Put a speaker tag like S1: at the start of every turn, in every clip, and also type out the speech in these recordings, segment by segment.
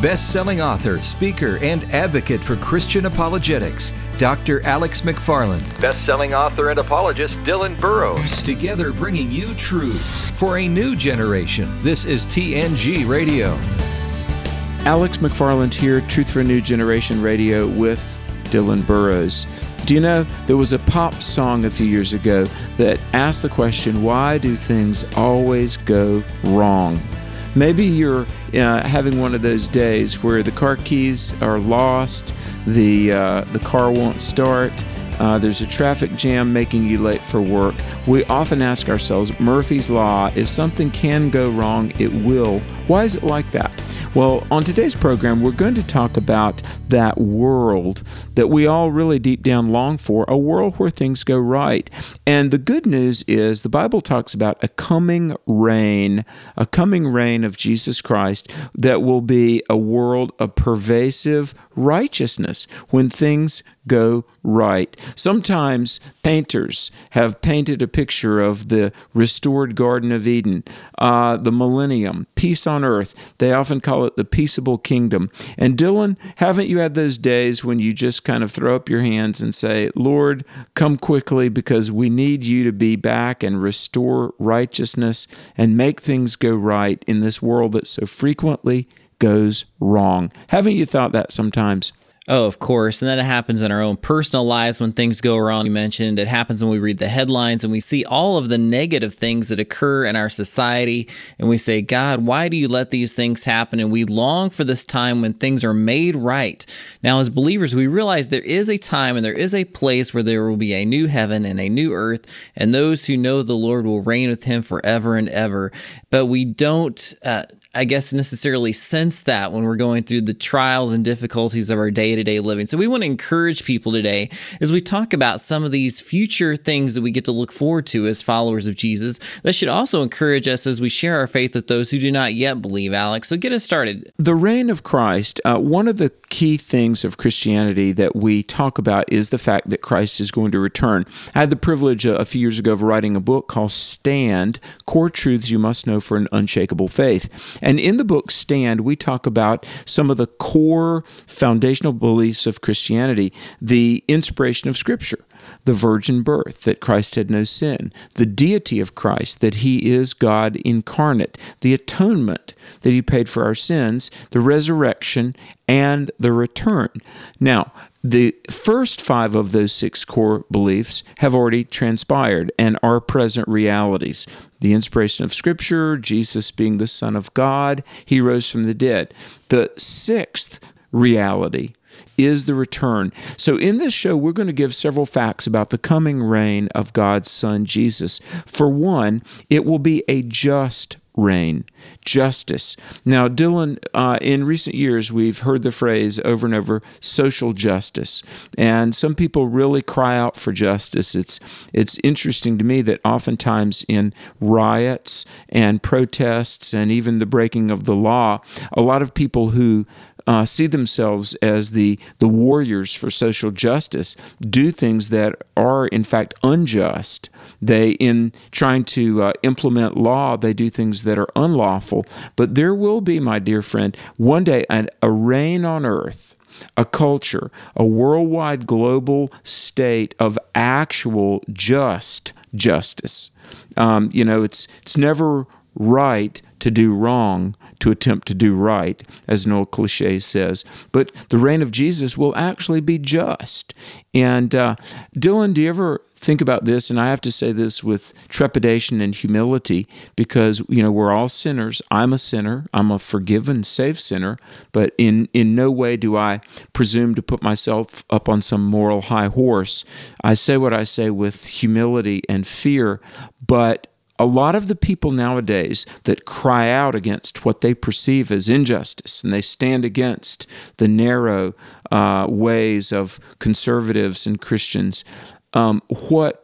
S1: best-selling author, speaker, and advocate for Christian apologetics, Dr. Alex McFarland. Best-selling author and apologist, Dylan Burrows. Together bringing you truth for a new generation. This is TNG Radio.
S2: Alex McFarland here, Truth for a New Generation Radio with Dylan Burrows. Do you know, there was a pop song a few years ago that asked the question, why do things always go wrong? Maybe you're having one of those days where the car keys are lost, the car won't start, there's a traffic jam making you late for work. We often ask ourselves, Murphy's Law, if something can go wrong, it will. Why is it like that? Well, on today's program, we're going to talk about that world that we all really deep down long for, a world where things go right. And the good news is the Bible talks about a coming reign of Jesus Christ that will be a world of pervasive righteousness when things go right. Sometimes painters have painted a picture of the restored Garden of Eden, the millennium, peace on earth. They often call it the peaceable kingdom. And Dylan, haven't you had those days when you just kind of throw up your hands and say, Lord, come quickly because we need you to be back and restore righteousness and make things go right in this world that so frequently goes wrong? Haven't you thought that sometimes?
S3: Oh, of course. And then it happens in our own personal lives when things go wrong. You mentioned it happens when we read the headlines and we see all of the negative things that occur in our society. And we say, God, why do you let these things happen? And we long for this time when things are made right. Now, as believers, we realize there is a time and there is a place where there will be a new heaven and a new earth. And those who know the Lord will reign with him forever and ever. But we don't necessarily sense that when we're going through the trials and difficulties of our day-to-day living. So we want to encourage people today as we talk about some of these future things that we get to look forward to as followers of Jesus. That should also encourage us as we share our faith with those who do not yet believe, Alex. So get us started.
S2: The reign of Christ, one of the key things of Christianity that we talk about is the fact that Christ is going to return. I had the privilege a few years ago of writing a book called Stand, Core Truths You Must Know for an Unshakable Faith. And in the book Stand, we talk about some of the core foundational beliefs of Christianity, the inspiration of Scripture, the virgin birth, that Christ had no sin, the deity of Christ, that he is God incarnate, the atonement, that he paid for our sins, the resurrection, and the return. Now, the first 5 of those 6 core beliefs have already transpired and are present realities. The inspiration of Scripture, Jesus being the Son of God, he rose from the dead. The 6th reality is the return. So in this show, we're going to give several facts about the coming reign of God's Son, Jesus. For one, it will be a just reign, justice. Now, Dylan, in recent years, we've heard the phrase over and over, social justice. And some people really cry out for justice. It's interesting to me that oftentimes in riots and protests and even the breaking of the law, a lot of people who see themselves as the warriors for social justice do things that are, in fact, unjust. They, in trying to implement law, they do things that are unlawful. But there will be, my dear friend, one day a reign on earth, a culture, a worldwide global state of actual just justice. It's never right to do wrong, to attempt to do right, as an old cliche says. But the reign of Jesus will actually be just. And Dylan, do you ever think about this? And I have to say this with trepidation and humility because, we're all sinners. I'm a sinner. I'm a forgiven, saved sinner. But in no way do I presume to put myself up on some moral high horse. I say what I say with humility and fear, but a lot of the people nowadays that cry out against what they perceive as injustice, and they stand against the narrow ways of conservatives and Christians, what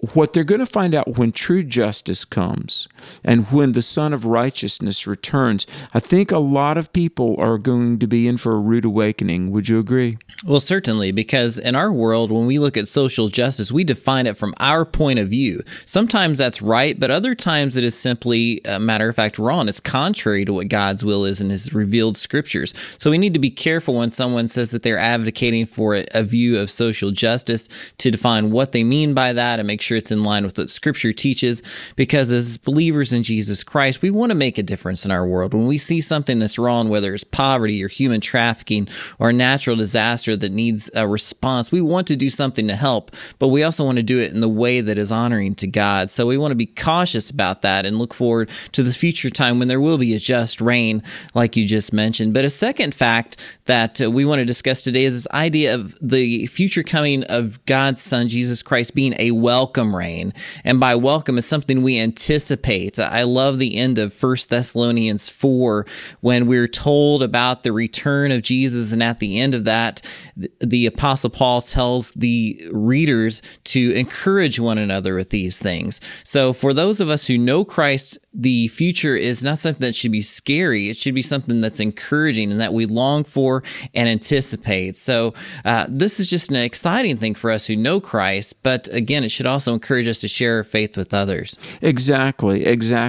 S2: what they're going to find out when true justice comes and when the Son of Righteousness returns, I think a lot of people are going to be in for a rude awakening. Would you agree?
S3: Well, certainly, because in our world, when we look at social justice, we define it from our point of view. Sometimes that's right, but other times it is simply, a matter of fact, wrong. It's contrary to what God's will is in His revealed scriptures. So we need to be careful when someone says that they're advocating for a view of social justice to define what they mean by that and make sure it's in line with what Scripture teaches. Because as believers in Jesus Christ, we want to make a difference in our world. When we see something that's wrong, whether it's poverty or human trafficking or a natural disaster that needs a response, we want to do something to help, but we also want to do it in the way that is honoring to God. So we want to be cautious about that and look forward to the future time when there will be a just reign, like you just mentioned. But a second fact that we want to discuss today is this idea of the future coming of God's Son, Jesus Christ, being a welcome reign. And by welcome, it's something we anticipate. I love the end of 1 Thessalonians 4 when we're told about the return of Jesus, and at the end of that, the Apostle Paul tells the readers to encourage one another with these things. So for those of us who know Christ, the future is not something that should be scary. It should be something that's encouraging and that we long for and anticipate. So this is just an exciting thing for us who know Christ, but again, it should also encourage us to share our faith with others.
S2: Exactly.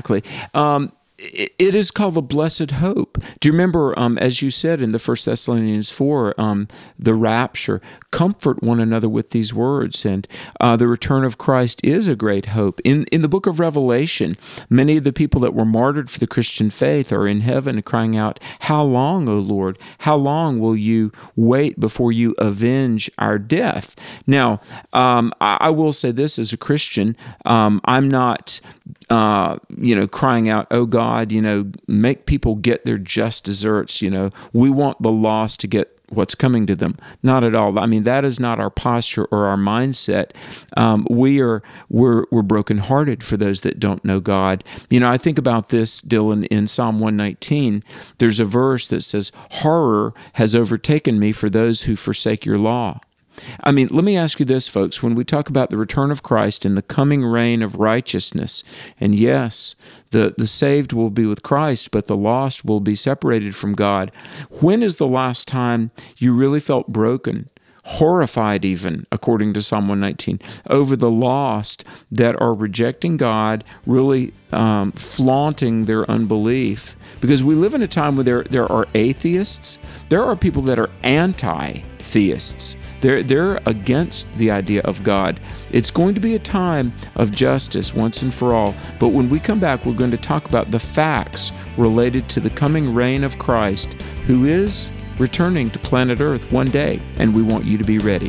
S2: It is called the blessed hope. Do you remember, as you said in the 1 Thessalonians 4, the rapture, comfort one another with these words, and the return of Christ is a great hope. In the book of Revelation, many of the people that were martyred for the Christian faith are in heaven crying out, "How long, O Lord? How long will you wait before you avenge our death?" Now, I will say this as a Christian, I'm not crying out, "Oh God, make people get their just desserts. We want the lost to get what's coming to them." Not at all. I mean, that is not our posture or our mindset. We're brokenhearted for those that don't know God. I think about this, Dylan, in Psalm 119. There's a verse that says, "Horror has overtaken me for those who forsake your law." I mean, let me ask you this, folks. When we talk about the return of Christ and the coming reign of righteousness, and yes, the saved will be with Christ, but the lost will be separated from God. When is the last time you really felt broken, horrified even, according to Psalm 119, over the lost that are rejecting God, really flaunting their unbelief? Because we live in a time where there are atheists. There are people that are anti-theists. They're against the idea of God. It's going to be a time of justice once and for all. But when we come back, we're going to talk about the facts related to the coming reign of Christ, who is returning to planet Earth one day, and we want you to be ready.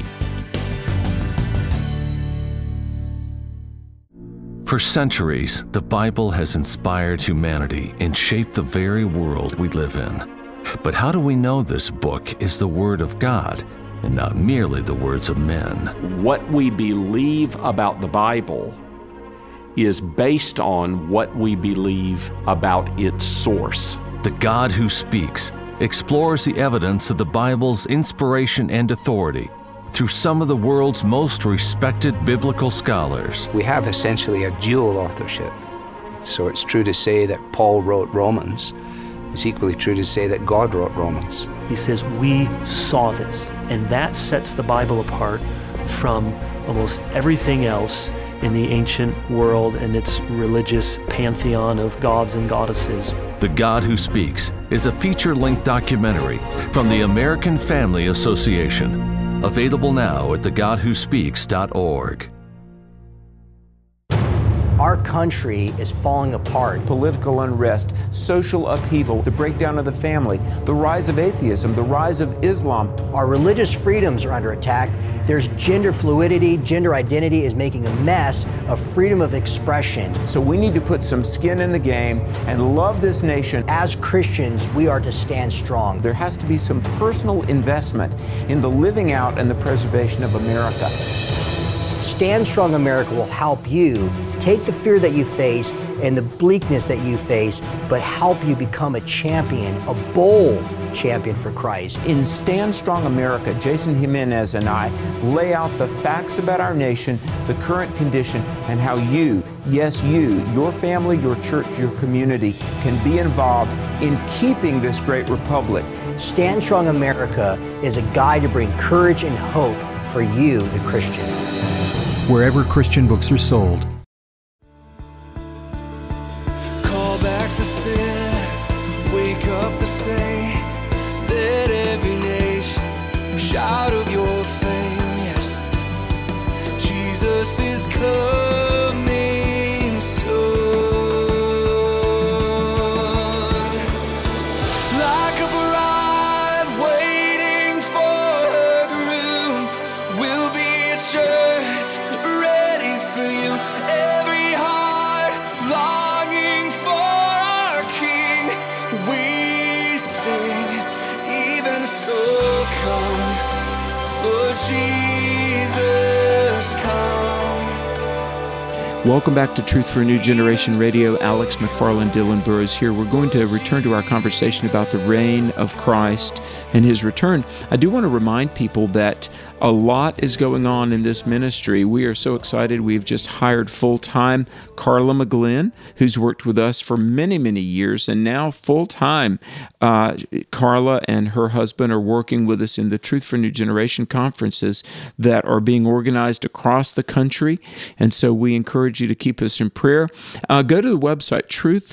S4: For centuries, the Bible has inspired humanity and shaped the very world we live in. But how do we know this book is the Word of God and not merely the words of men?
S5: What we believe about the Bible is based on what we believe about its source.
S4: The God Who Speaks explores the evidence of the Bible's inspiration and authority through some of the world's most respected biblical scholars.
S6: We have essentially a dual authorship. So it's true to say that Paul wrote Romans. It's equally true to say that God wrote Romans.
S7: He says, we saw this, and that sets the Bible apart from almost everything else in the ancient world and its religious pantheon of gods and goddesses.
S4: The God Who Speaks is a feature-length documentary from the American Family Association, available now at thegodwhospeaks.org.
S8: Our country is falling apart.
S9: Political unrest, social upheaval, the breakdown of the family, the rise of atheism, the rise of Islam.
S8: Our religious freedoms are under attack. There's gender fluidity. Gender identity is making a mess of freedom of expression.
S9: So we need to put some skin in the game and love this nation.
S8: As Christians, we are to stand strong.
S9: There has to be some personal investment in the living out and the preservation of America.
S8: Stand Strong America will help you take the fear that you face and the bleakness that you face, but help you become a champion, a bold champion for Christ.
S9: In Stand Strong America, Jason Jimenez and I lay out the facts about our nation, the current condition, and how you, yes you, your family, your church, your community can be involved in keeping this great republic.
S8: Stand Strong America is a guide to bring courage and hope for you, the Christian.
S1: Wherever Christian books are sold.
S10: Call back the sinner, wake up the saint, let every nation shout of your fame. Yes, Jesus is coming soon. Like a bride waiting for her groom, we'll be a church ready for you. Every heart longing for our King, we sing, even so come, Lord Jesus, come.
S2: Welcome back to Truth for a New Generation Radio. Alex McFarland, Dylan Burrows here. We're going to return to our conversation about the reign of Christ and His return. I do want to remind people that a lot is going on in this ministry. We are so excited. We've just hired full-time Carla McGlynn, who's worked with us for many, many years, and now full-time Carla and her husband are working with us in the Truth for a New Generation conferences that are being organized across the country, and so we encourage you to keep us in prayer. Go to the website,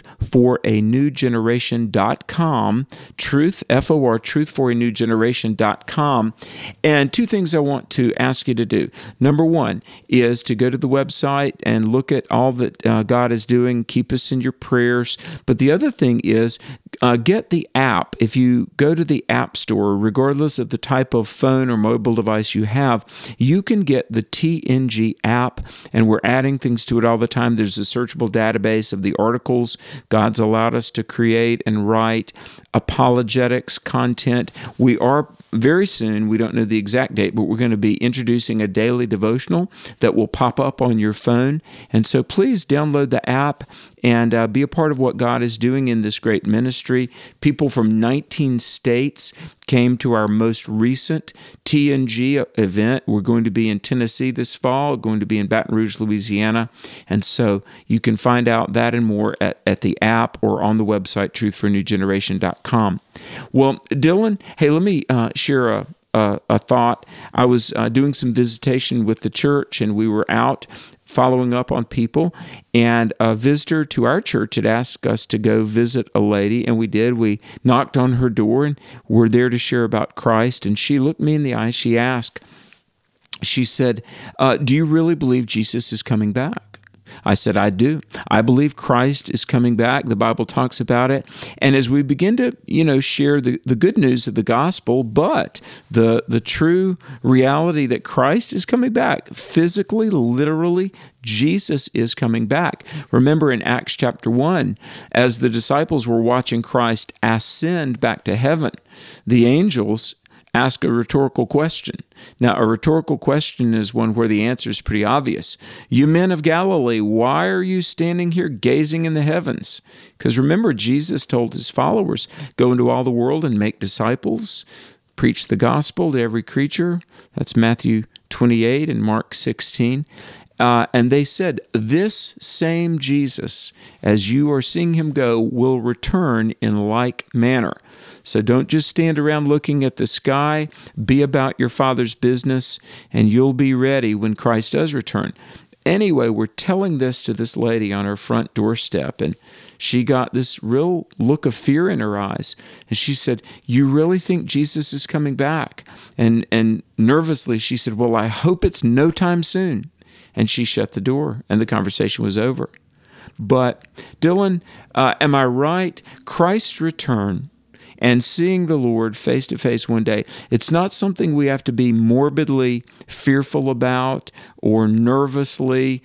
S2: truthforanewgeneration.com, truthforanewgeneration.com, and two things I want to ask you to do. Number one is to go to the website and look at all that God is doing, keep us in your prayers, but the other thing is get the app. If you go to the App Store, regardless of the type of phone or mobile device you have, you can get the TNG app, and we're adding things to it all the time. There's a searchable database of the articles God's allowed us to create and write, apologetics content. We are very soon, we don't know the exact date, but we're going to be introducing a daily devotional that will pop up on your phone. And so please download the app and be a part of what God is doing in this great ministry. People from 19 states came to our most recent TNG event. We're going to be in Tennessee this fall, going to be in Baton Rouge, Louisiana. And so you can find out that and more at the app or on the website, truthforanewgeneration.com. Well, Dylan, hey, let me share a thought. I was doing some visitation with the church, and we were out following up on people, and a visitor to our church had asked us to go visit a lady, and we did. We knocked on her door, and we're there to share about Christ, and she looked me in the eye. She asked, she said, do you really believe Jesus is coming back? I said, I do. I believe Christ is coming back. The Bible talks about it. And as we begin to, share the good news of the gospel, but the true reality that Christ is coming back, physically, literally, Jesus is coming back. Remember in Acts chapter 1, as the disciples were watching Christ ascend back to heaven, the angels ask a rhetorical question. Now, a rhetorical question is one where the answer is pretty obvious. You men of Galilee, why are you standing here gazing in the heavens? Because remember, Jesus told his followers, go into all the world and make disciples, preach the gospel to every creature. That's Matthew 28 and Mark 16. And they said, this same Jesus, as you are seeing him go, will return in like manner. So don't just stand around looking at the sky. Be about your Father's business, and you'll be ready when Christ does return. Anyway, we're telling this to this lady on her front doorstep, and she got this real look of fear in her eyes. And she said, you really think Jesus is coming back? And nervously, she said, well, I hope it's no time soon. And she shut the door, and the conversation was over. But, Dylan, am I right? Christ's return and seeing the Lord face to face one day, it's not something we have to be morbidly fearful about or nervously,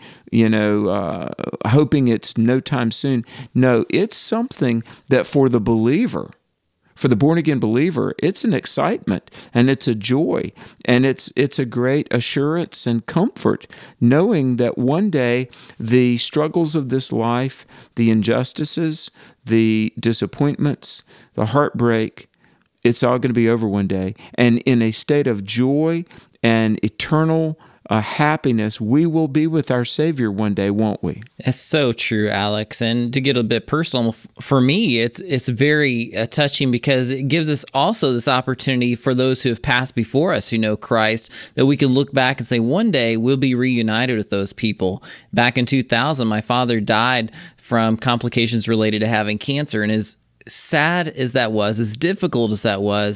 S2: hoping it's no time soon. No, it's something that for the believer, For the born-again believer, it's an excitement, and it's a joy, and it's a great assurance and comfort, knowing that one day the struggles of this life, the injustices, the disappointments, the heartbreak, it's all going to be over one day. And in a state of joy and eternal happiness, we will be with our Savior one day, won't we?
S3: It's so true, Alex. And to get a bit personal, for me, it's very touching because it gives us also this opportunity for those who have passed before us who know Christ, that we can look back and say, one day we'll be reunited with those people. Back in 2000, my father died from complications related to having cancer, and as sad as that was, as difficult as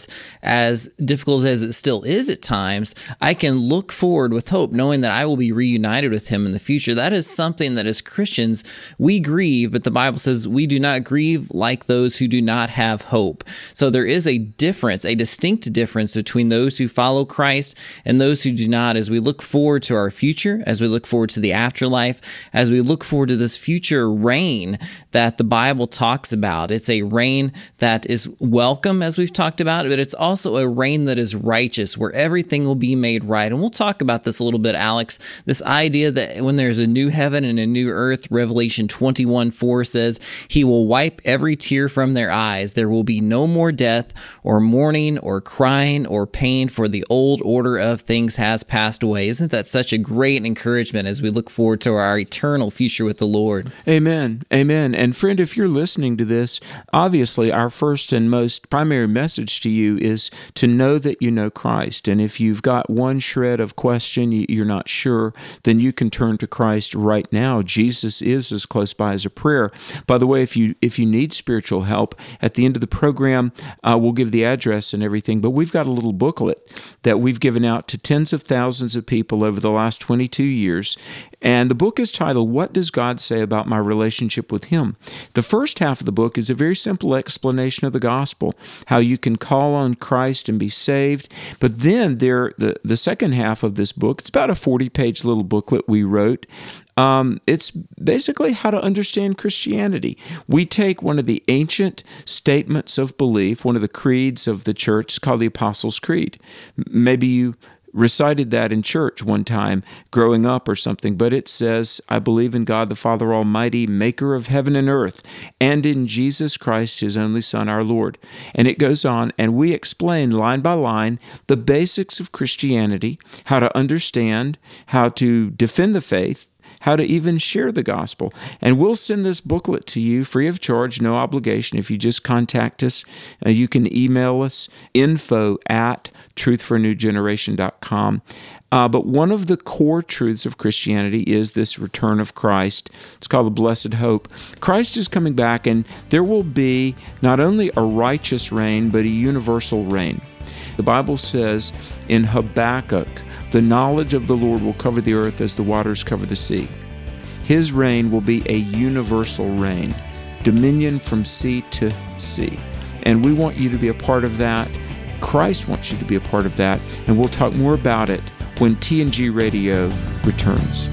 S3: it still is at times, I can look forward with hope, knowing that I will be reunited with him in the future. That is something that as Christians, we grieve, but the Bible says we do not grieve like those who do not have hope. So there is a difference, a distinct difference between those who follow Christ and those who do not, as we look forward to our future, as we look forward to the afterlife, as we look forward to this future reign that the Bible talks about. It's a reign that is welcome, as we've talked about, but it's also a reign that is righteous, where everything will be made right. And we'll talk about this a little bit, Alex, this idea that when there's a new heaven and a new earth, Revelation 21:4 says, he will wipe every tear from their eyes. There will be no more death or mourning or crying or pain, for the old order of things has passed away. Isn't that such a great encouragement as we look forward to our eternal future with the Lord?
S2: Amen. Amen. And friend, if you're listening to this, obviously our first and most primary message to you is to know that you know Christ. And if you've got one shred of question, you're not sure, then you can turn to Christ right now. Jesus is as close by as a prayer. By the way, if you need spiritual help, at the end of the program, we'll give the address and everything, but we've got a little booklet that we've given out to tens of thousands of people over the last 22 years. And the book is titled, What Does God Say About My Relationship with Him? The first half of the book is a very simple explanation of the gospel, how you can call on Christ and be saved. But then the second half of this book, it's about a 40-page little booklet we wrote. It's basically how to understand Christianity. We take one of the ancient statements of belief, one of the creeds of the church, it's called the Apostles' Creed. Maybe you recited that in church one time growing up or something, but it says, I believe in God the Father Almighty, maker of heaven and earth, and in Jesus Christ, his only Son, our Lord. And it goes on, and we explain line by line the basics of Christianity, how to understand, how to defend the faith, how to even share the gospel. And we'll send this booklet to you free of charge, no obligation. If you just contact us, you can email us, info@truthforanewgeneration.com. But one of the core truths of Christianity is this return of Christ. It's called the blessed hope. Christ is coming back, and there will be not only a righteous reign, but a universal reign. The Bible says in Habakkuk, the knowledge of the Lord will cover the earth as the waters cover the sea. His reign will be a universal reign, dominion from sea to sea. And we want you to be a part of that. Christ wants you to be a part of that. And we'll talk more about it when TNG Radio returns.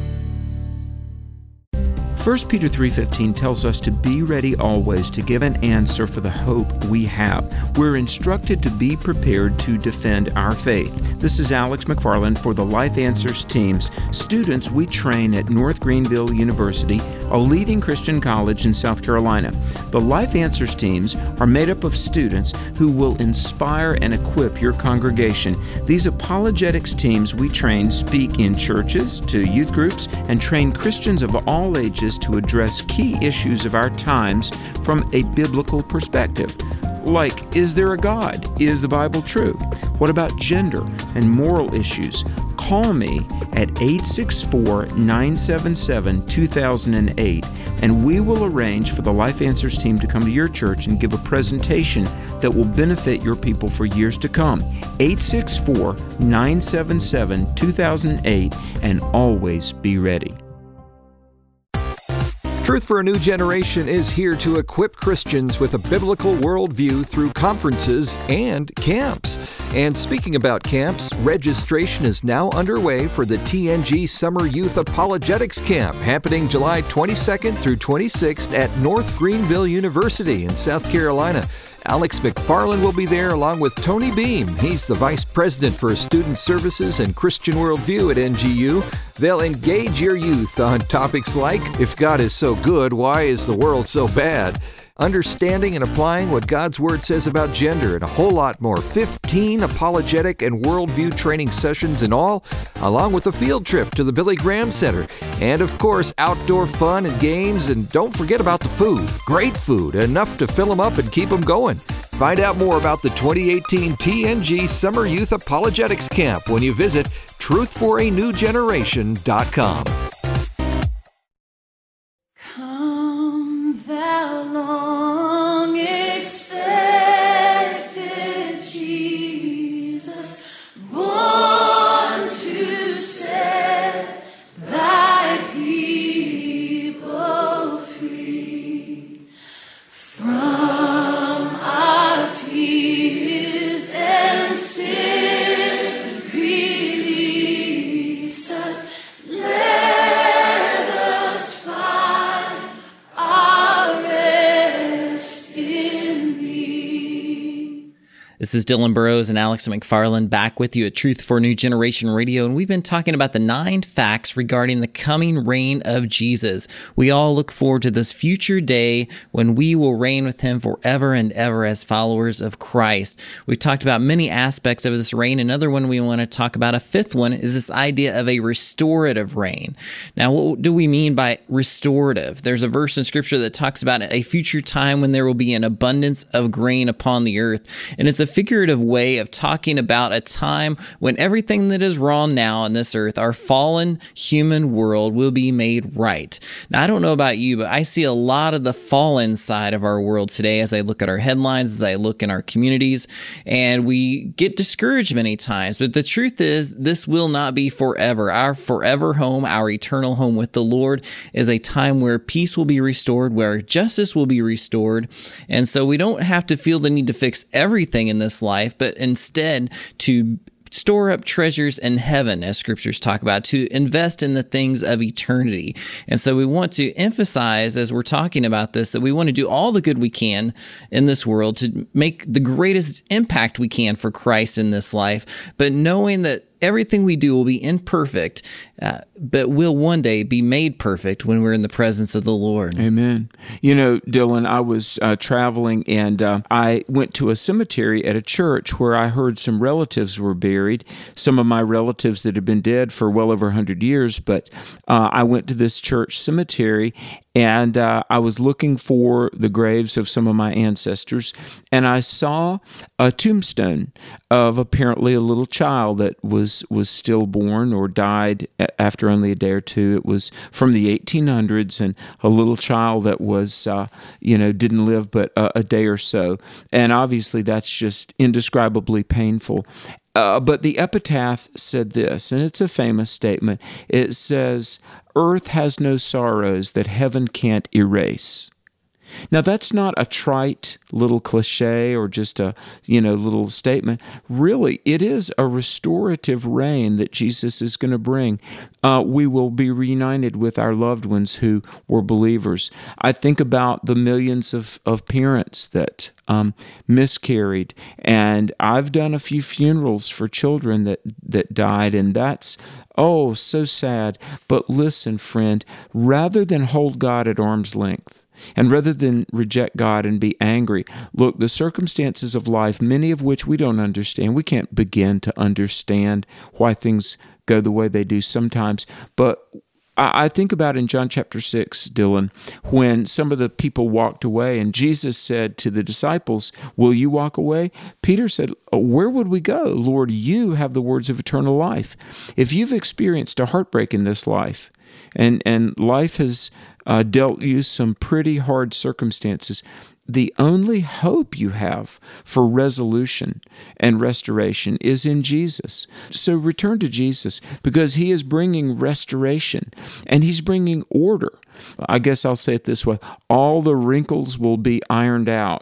S2: 1 Peter 3:15 tells us to be ready always to give an answer for the hope we have. We're instructed to be prepared to defend our faith. This is Alex McFarland for the Life Answers teams, students we train at North Greenville University, a leading Christian college in South Carolina. The Life Answers teams are made up of students who will inspire and equip your congregation. These apologetics teams we train speak in churches, to youth groups, and train Christians of all ages to address key issues of our times from a biblical perspective. Like, is there a God? Is the Bible true? What about gender and moral issues? Call me at 864-977-2008, and we will arrange for the Life Answers team to come to your church and give a presentation that will benefit your people for years to come. 864-977-2008, and always be ready.
S11: Truth for a New Generation is here to equip Christians with a biblical worldview through conferences and camps. And speaking about camps, registration is now underway for the TNG Summer Youth Apologetics Camp, happening July 22nd through 26th at North Greenville University in South Carolina. Alex McFarland will be there along with Tony Beam. He's the Vice President for Student Services and Christian Worldview at NGU. They'll engage your youth on topics like, if God is so good, why is the world so bad? Understanding and applying what God's Word says about gender, and a whole lot more. 15 apologetic and worldview training sessions in all, along with a field trip to the Billy Graham Center. And of course, outdoor fun and games, and don't forget about the food. Great food, enough to fill them up and keep them going. Find out more about the 2018 TNG Summer Youth Apologetics Camp when you visit truthforanewgeneration.com.
S3: This is Dylan Burrows and Alex McFarland back with you at Truth for a New Generation Radio, and we've been talking about the 9 facts regarding the coming reign of Jesus. We all look forward to this future day when we will reign with him forever and ever as followers of Christ. We've talked about many aspects of this reign. Another one we want to talk about, a fifth one, is this idea of a restorative reign. Now, what do we mean by restorative? There's a verse in Scripture that talks about a future time when there will be an abundance of grain upon the earth, and it's a figurative way of talking about a time when everything that is wrong now on this earth, our fallen human world, will be made right. Now, I don't know about you, but I see a lot of the fallen side of our world today as I look at our headlines, as I look in our communities, and we get discouraged many times. But the truth is, this will not be forever. Our forever home, our eternal home with the Lord, is a time where peace will be restored, where justice will be restored. And so we don't have to feel the need to fix everything in this life, but instead to store up treasures in heaven, as scriptures talk about, to invest in the things of eternity. And so we want to emphasize, as we're talking about this, that we want to do all the good we can in this world to make the greatest impact we can for Christ in this life, but knowing that everything we do will be imperfect, but will one day be made perfect when we're in the presence of the Lord.
S2: Amen. You know, Dylan, I was traveling, and I went to a cemetery at a church where I heard some relatives were buried, some of my relatives that had been dead for well over 100 years, but I went to this church cemetery, and I was looking for the graves of some of my ancestors, and I saw a tombstone of apparently a little child that was stillborn or died after only a day or two. It was from the 1800s, and a little child that was, didn't live but a day or so. And obviously that's just indescribably painful. But the epitaph said this, and it's a famous statement. It says, "Earth has no sorrows that heaven can't erase." Now, that's not a trite little cliche or just a, little statement. Really, it is a restorative reign that Jesus is going to bring. We will be reunited with our loved ones who were believers. I think about the millions of parents that miscarried, and I've done a few funerals for children that died, and that's, oh, so sad. But listen, friend, rather than hold God at arm's length, and rather than reject God and be angry, look, the circumstances of life, many of which we don't understand, we can't begin to understand why things go the way they do sometimes, but I think about in John chapter 6, Dylan, when some of the people walked away and Jesus said to the disciples, "Will you walk away?" Peter said, "Where would we go? Lord, you have the words of eternal life." If you've experienced a heartbreak in this life, and life has dealt you some pretty hard circumstances, the only hope you have for resolution and restoration is in Jesus. So return to Jesus, because he is bringing restoration and he's bringing order. I guess I'll say it this way: all the wrinkles will be ironed out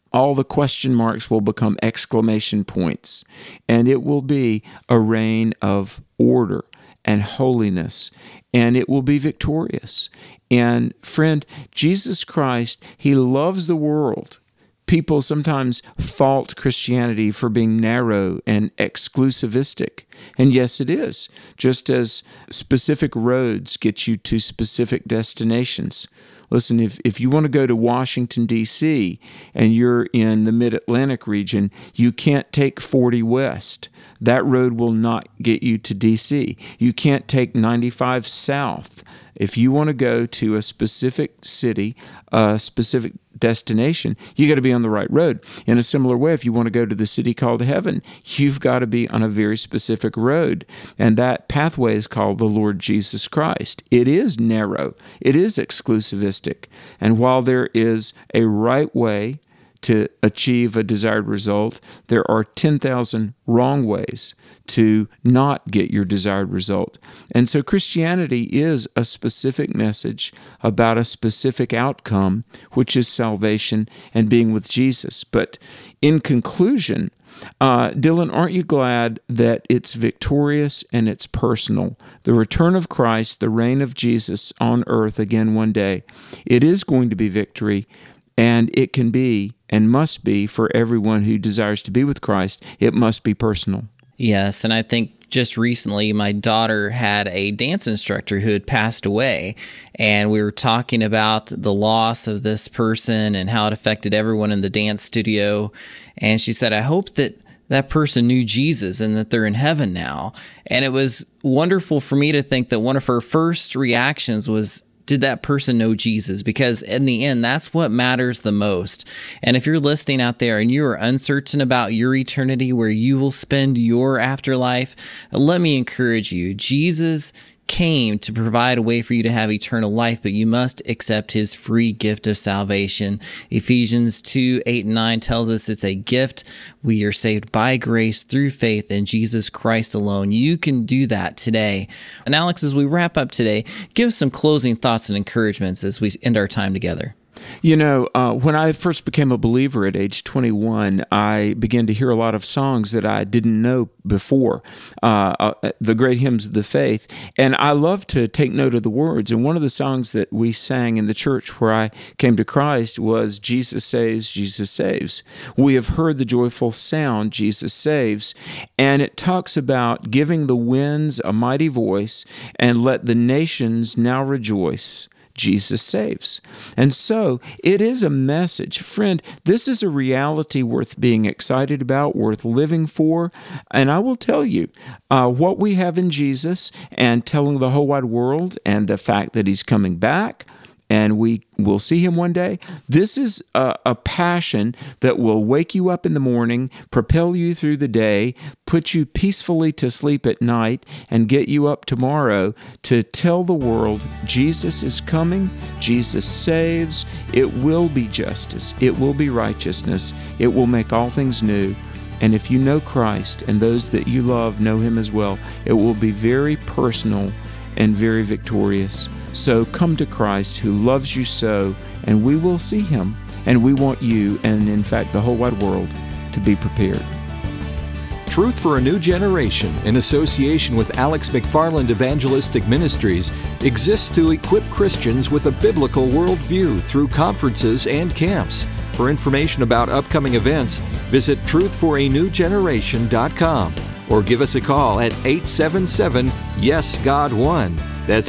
S2: all the question marks will become exclamation points, and it will be a reign of order and holiness, and it will be victorious. And friend, Jesus Christ, He loves the world. People sometimes fault Christianity for being narrow and exclusivistic. And yes, it is. Just as specific roads get you to specific destinations. Listen, if you want to go to Washington, D.C., and you're in the Mid-Atlantic region, you can't take 40 West. That road will not get you to D.C. You can't take 95 South. If you want to go to a specific city, a specific destination, you got to be on the right road. In a similar way, if you want to go to the city called heaven, you've got to be on a very specific road. And that pathway is called the Lord Jesus Christ. It is narrow. It is exclusivistic. And while there is a right way to achieve a desired result, there are 10,000 wrong ways to not get your desired result. And so Christianity is a specific message about a specific outcome, which is salvation and being with Jesus. But in conclusion, Dylan, aren't you glad that it's victorious and it's personal? The return of Christ, the reign of Jesus on earth again one day, it is going to be victory, and it can be and must be for everyone who desires to be with Christ. It must be personal.
S3: Yes, and I think just recently my daughter had a dance instructor who had passed away, and we were talking about the loss of this person and how it affected everyone in the dance studio. And she said, I hope that that person knew Jesus and that they're in heaven now. And it was wonderful for me to think that one of her first reactions was, did that person know Jesus? Because in the end, that's what matters the most. And if you're listening out there and you are uncertain about your eternity, where you will spend your afterlife, let me encourage you. Jesus came to provide a way for you to have eternal life, but you must accept His free gift of salvation. Ephesians 2:8-9 tells us it's a gift. We are saved by grace through faith in Jesus Christ alone. You can do that today. And Alex, as we wrap up today, give us some closing thoughts and encouragements as we end our time together.
S2: You know, when I first became a believer at age 21, I began to hear a lot of songs that I didn't know before, the great hymns of the faith, and I love to take note of the words. And one of the songs that we sang in the church where I came to Christ was Jesus Saves, Jesus Saves. We have heard the joyful sound, Jesus saves, and it talks about giving the winds a mighty voice and let the nations now rejoice. Jesus saves. And so it is a message. Friend, this is a reality worth being excited about, worth living for. And I will tell you, what we have in Jesus and telling the whole wide world and the fact that He's coming back, and we will see Him one day. This is a passion that will wake you up in the morning, propel you through the day, put you peacefully to sleep at night, and get you up tomorrow to tell the world Jesus is coming, Jesus saves, it will be justice, it will be righteousness, it will make all things new. And if you know Christ and those that you love know Him as well, it will be very personal and very victorious. So come to Christ who loves you so, and we will see Him. And we want you, and in fact the whole wide world, to be prepared.
S11: Truth for a New Generation, in association with Alex McFarland Evangelistic Ministries, exists to equip Christians with a biblical worldview through conferences and camps. For information about upcoming events, visit truthforanewgeneration.com or give us a call at 877-YES-GOD-1. That's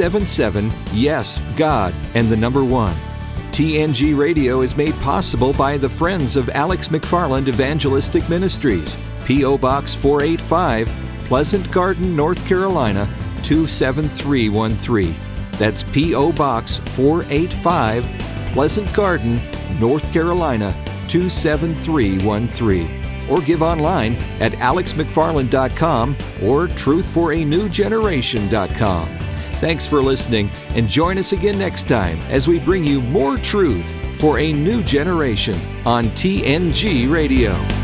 S11: 877-YES-GOD and the number 1. TNG Radio is made possible by the Friends of Alex McFarland Evangelistic Ministries, P.O. Box 485, Pleasant Garden, North Carolina, 27313. That's P.O. Box 485, Pleasant Garden, North Carolina, 27313. Or give online at alexmcfarland.com or truthforanewgeneration.com. Thanks for listening, and join us again next time as we bring you more truth for a new generation on TNG Radio.